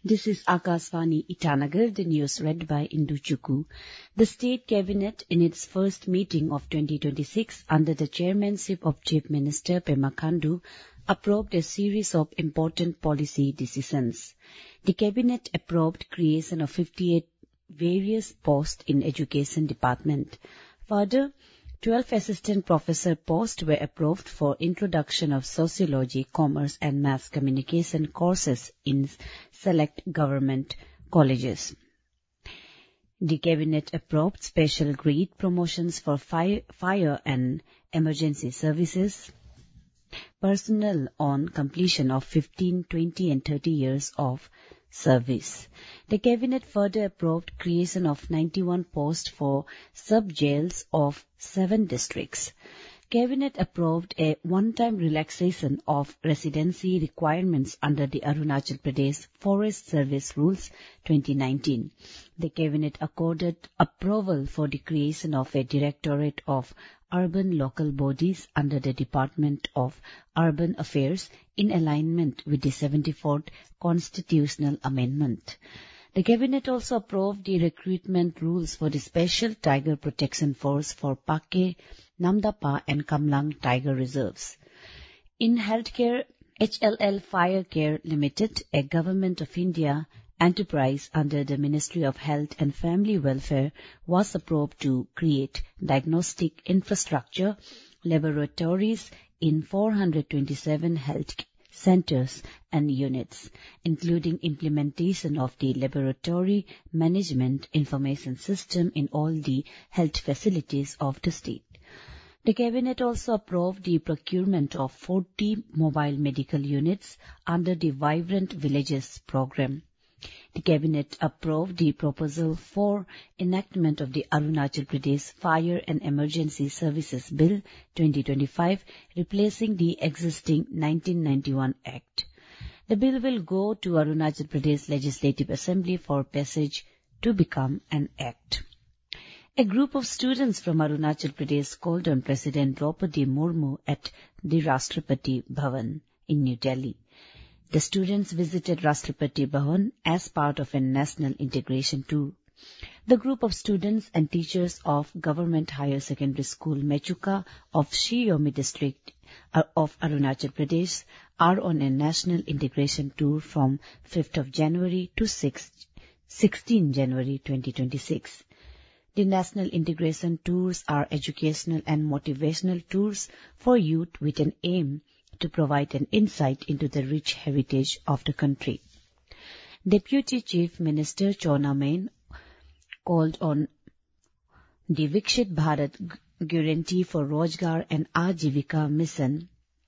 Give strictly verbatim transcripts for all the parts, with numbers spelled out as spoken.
This is Akashvani Itanagar, the news read by Indu Chukwu. The State Cabinet, in its first meeting of twenty twenty-six under the chairmanship of Chief Minister Pema Khandu, approved a series of important policy decisions. The Cabinet approved creation of fifty-eight various posts in Education Department. Further, twelve assistant professor posts were approved for introduction of sociology, commerce and mass communication courses in select government colleges. The Cabinet approved special grade promotions for fire, fire and emergency services personnel on completion of fifteen, twenty and thirty years of service. The Cabinet further approved creation of ninety-one posts for sub-jails of seven districts. Cabinet approved a one-time relaxation of residency requirements under the Arunachal Pradesh Forest Service Rules twenty nineteen. The Cabinet accorded approval for the creation of a Directorate of Urban Local Bodies under the Department of Urban Affairs in alignment with the seventy-fourth Constitutional Amendment. The Cabinet also approved the recruitment rules for the Special Tiger Protection Force for Pake, Namdapa and Kamlang Tiger Reserves. In healthcare, H L L Fire Care Limited, a Government of India enterprise under the Ministry of Health and Family Welfare, was approved to create diagnostic infrastructure laboratories in four hundred twenty-seven health centers and units, including implementation of the laboratory management information system in all the health facilities of the state. The Cabinet also approved the procurement of forty mobile medical units under the Vibrant Villages program. The Cabinet approved the proposal for enactment of the Arunachal Pradesh Fire and Emergency Services Bill twenty twenty-five, replacing the existing nineteen ninety-one Act. The bill will go to Arunachal Pradesh Legislative Assembly for passage to become an Act. A group of students from Arunachal Pradesh called on President Draupadi Murmu at the Rashtrapati Bhavan in New Delhi. The students visited Rashtrapati Bhavan as part of a national integration tour. The group of students and teachers of Government Higher Secondary School Mechuka of Shiyomi district of Arunachal Pradesh are on a national integration tour from fifth of January to sixteenth January twenty twenty-six. The national integration tours are educational and motivational tours for youth with an aim to provide an insight into the rich heritage of the country. Deputy Chief Minister Chona Main called on the Viksit Bharat Guarantee for Rozgar and Ajivika Mission,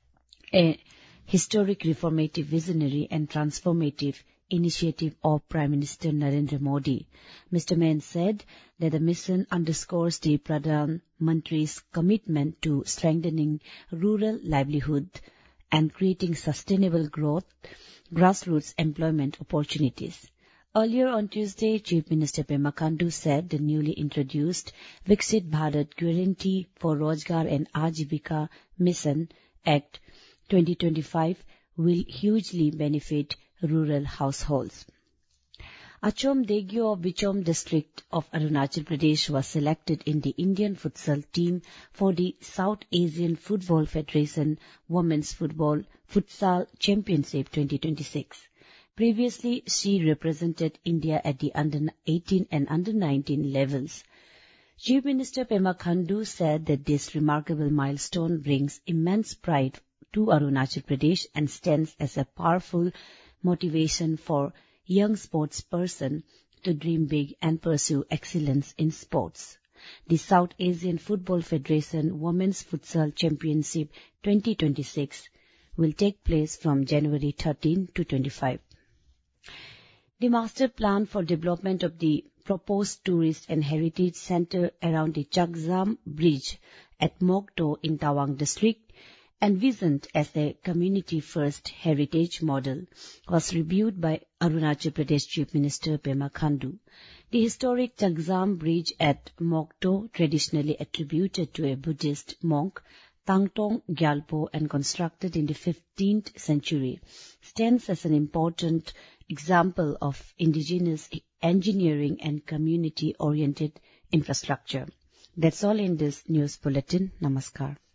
a historic, reformative, visionary and transformative initiative of Prime Minister Narendra Modi. Mister Main said that the mission underscores the Pradhan Mantri's commitment to strengthening rural livelihood and creating sustainable growth, grassroots employment opportunities. Earlier on Tuesday, Chief Minister Pema Khandu said the newly introduced Viksit Bharat Guarantee for Rozgar and Ajivika Mission Act twenty twenty-five will hugely benefit rural households. Achom Degyo of Bichom district of Arunachal Pradesh was selected in the Indian futsal team for the South Asian Football Federation Women's Football Futsal Championship twenty twenty-six. Previously, she represented India at the under eighteen and under nineteen levels. Chief Minister Pema Khandu said that this remarkable milestone brings immense pride to Arunachal Pradesh and stands as a powerful motivation for young sportsperson to dream big and pursue excellence in sports. The South Asian Football Federation Women's Futsal Championship twenty twenty-six will take place from January thirteenth to twenty-fifth. The master plan for development of the proposed tourist and heritage center around the Chakzam Bridge at Mokto in Tawang district, envisioned as a community-first heritage model, was reviewed by Arunachal Pradesh Chief Minister Pema Khandu. The historic Chakzam Bridge at Mokto, traditionally attributed to a Buddhist monk, Tangtong Gyalpo and constructed in the fifteenth century, stands as an important example of indigenous engineering and community-oriented infrastructure. That's all in this news bulletin. Namaskar.